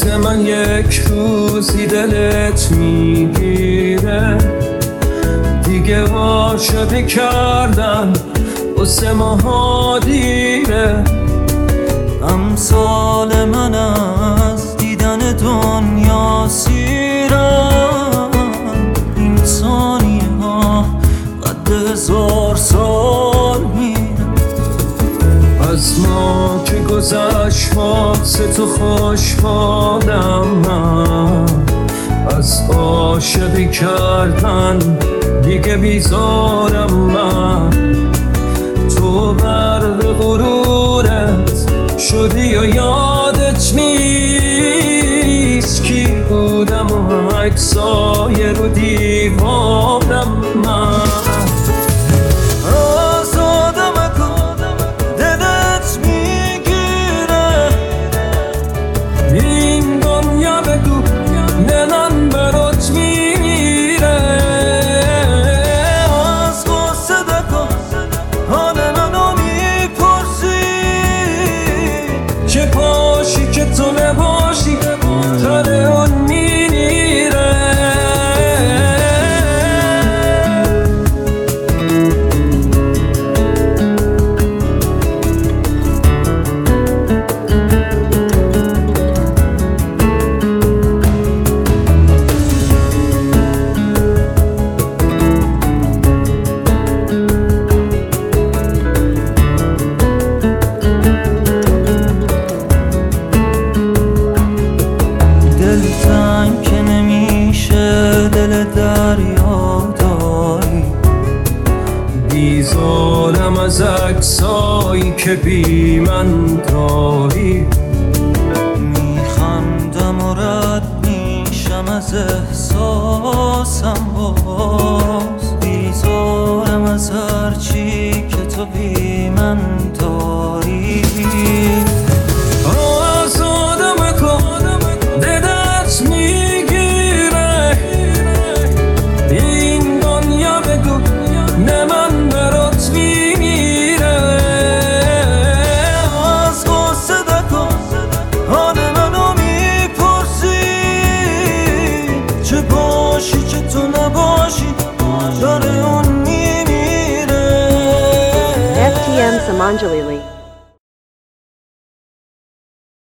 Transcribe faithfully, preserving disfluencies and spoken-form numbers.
واسه من یک روزی دلت میگیره، دیگه عاشقی کردن واسه ماها دیره. امثال من از دیدن دنیا سیرن، این ثانیه ها قد هزار سال میرن. از ما که گذشت واسه تو خوشحالم من، از عاشقی کردن دیگه بیزارم من. تو برق غرورت شدی و یادت نیست کی بودم و عکسای رو دیوارم من. چه پاشی که تو نباشی تر اون میمیره. دلتنگ که نمیشه دل دریا داری، بیزارم از عکسایی که بی من داری. میخندم و رد میشم از احساسم باز، بیزارم از هرچی که تو بی من داری. چه باشی چه تو نباشی داره اون میمیره. F T M Samanjalili